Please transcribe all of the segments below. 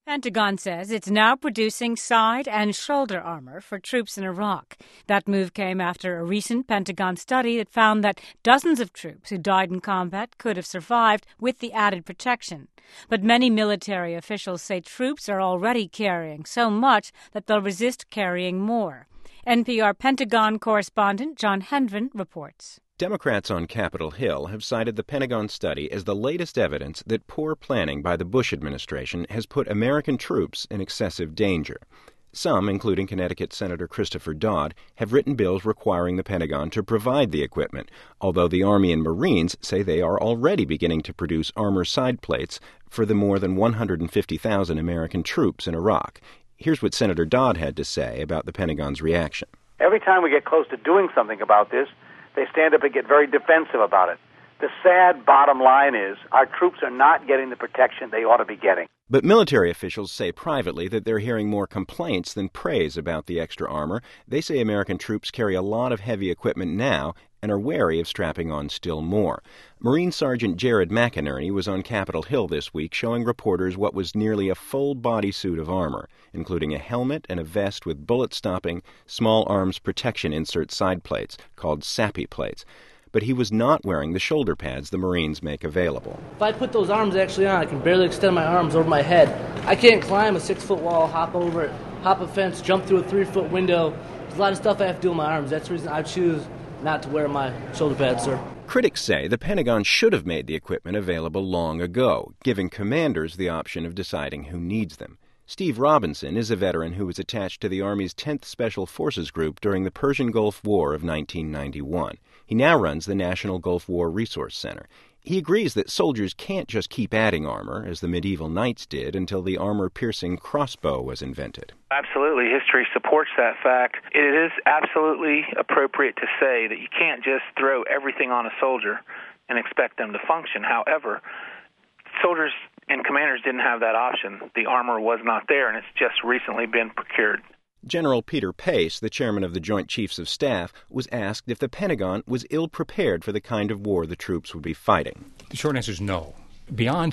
Pentagon says it's now producing side and shoulder armor for troops in Iraq. That move came after a recent Pentagon study that found that dozens of troops who died in combat could have survived with the added protection. But many military officials say troops are already carrying so much that they'll resist carrying more. NPR Pentagon correspondent John Hendren reports. Democrats on Capitol Hill have cited the Pentagon study as the latest evidence that poor planning by the Bush administration has put American troops in excessive danger. Some, including Connecticut Senator Christopher Dodd, have written bills requiring the Pentagon to provide the equipment, although the Army and Marines say they are already beginning to produce armor side plates for the more than 150,000 American troops in Iraq. Here's what Senator Dodd had to say about the Pentagon's reaction. Every time we get close to doing something about this, they stand up and get very defensive about it. The sad bottom line is our troops are not getting the protection they ought to be getting. But military officials say privately that they're hearing more complaints than praise about the extra armor. They say American troops carry a lot of heavy equipment now and are wary of strapping on still more. Marine Sergeant Jared McInerney was on Capitol Hill this week showing reporters what was nearly a full bodysuit of armor, including a helmet and a vest with bullet-stopping, small arms protection insert side plates called SAPI plates. But he was not wearing the shoulder pads the Marines make available. If I put those arms actually on, I can barely extend my arms over my head. I can't climb a 6-foot wall, hop over it, hop a fence, jump through a 3-foot window. There's a lot of stuff I have to do with my arms. That's the reason I choose not to wear my shoulder pads, sir. Critics say the Pentagon should have made the equipment available long ago, giving commanders the option of deciding who needs them. Steve Robinson is a veteran who was attached to the Army's 10th Special Forces Group during the Persian Gulf War of 1991. He now runs the National Gulf War Resource Center. He agrees that soldiers can't just keep adding armor, as the medieval knights did, until the armor-piercing crossbow was invented. Absolutely. History supports that fact. It is absolutely appropriate to say that you can't just throw everything on a soldier and expect them to function. However, soldiers and commanders didn't have that option. The armor was not there, and it's just recently been procured. General Peter Pace, the chairman of the Joint Chiefs of Staff, was asked if the Pentagon was ill-prepared for the kind of war the troops would be fighting. The short answer is no. Beyond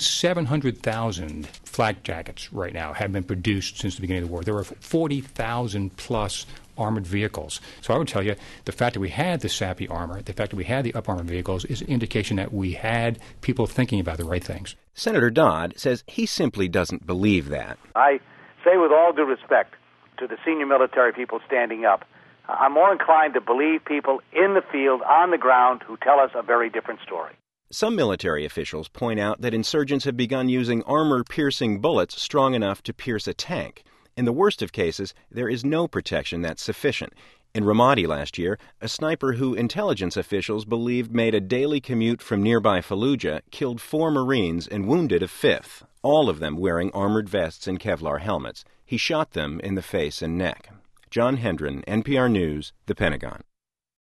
700,000 flak jackets right now have been produced since the beginning of the war. There are 40,000-plus armored vehicles. So I would tell you the fact that we had the SAPI armor, the fact that we had the up-armored vehicles is an indication that we had people thinking about the right things. Senator Dodd says he simply doesn't believe that. I say with all due respect to the senior military people standing up, I'm more inclined to believe people in the field, on the ground, who tell us a very different story. Some military officials point out that insurgents have begun using armor-piercing bullets strong enough to pierce a tank. In the worst of cases, there is no protection that's sufficient. In Ramadi last year, a sniper who intelligence officials believed made a daily commute from nearby Fallujah killed 4 Marines and wounded a 5th, all of them wearing armored vests and Kevlar helmets. He shot them in the face and neck. John Hendren, NPR News, The Pentagon.